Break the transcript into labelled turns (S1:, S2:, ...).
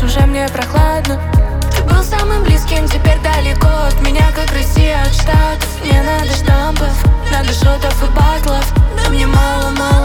S1: уже мне прохладно. Ты был самым близким, теперь далеко от меня, как Россия от Штатов. Не надо штампов, надо шотов и батлов. Да мне мало-мало